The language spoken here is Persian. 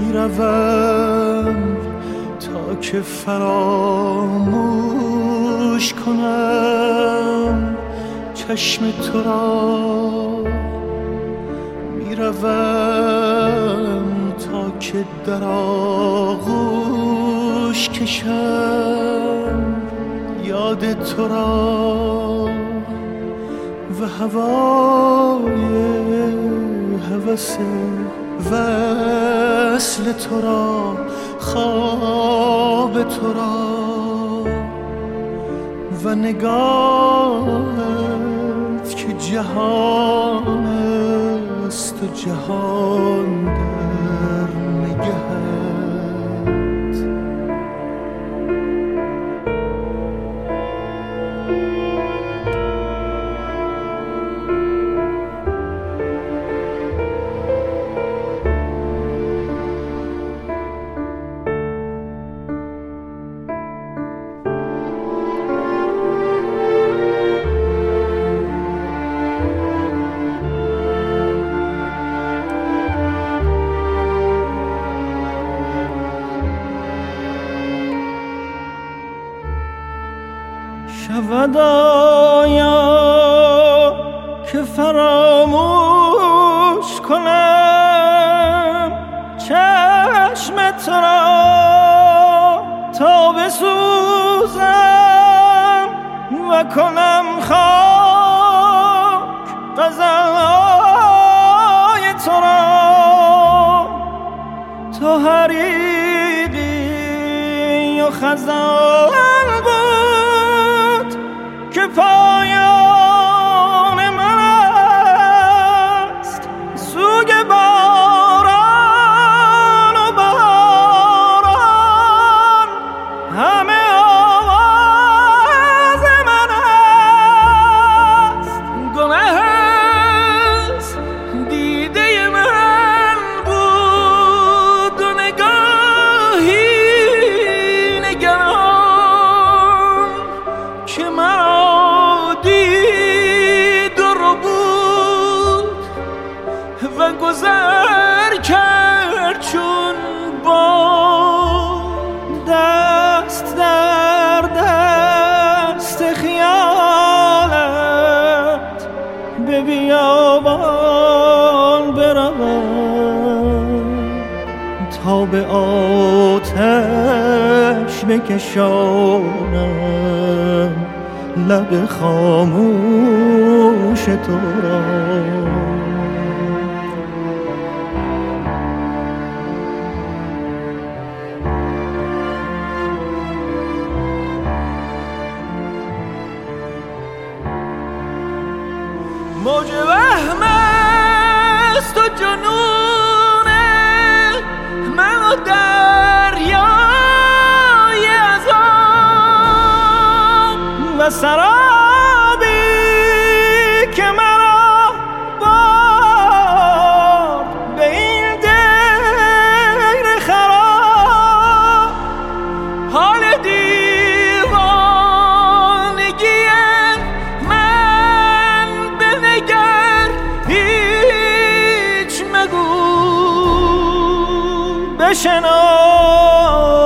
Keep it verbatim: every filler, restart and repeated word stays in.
میروم تا که فراموش کنم چشم تو را، میروم تا که در آغوش کشم یاد تو را و هوای هوس وصل تو را، خواب تو را و نگاهت که جهان است و جهان در نگهت. شود آیا که فراموش کنم چشم تو را تا بسوزم و کنم خاک غزلهای تو را، تو حریقی و خزان که پایان من است، سوگ باران و باران همه آواز من است. گناه از دیده من بود و نگاهی نگران که مرا و گذر کرد چون باد، دست در دست خیالت به بیابان بروم تا به آتش بکشانم لب خاموش تو را. موج وهم است و جنون من و دریای عذاب و سرابی که مرا برد به این دیر خراب. حال دیوانگی هیچ مگو بشنو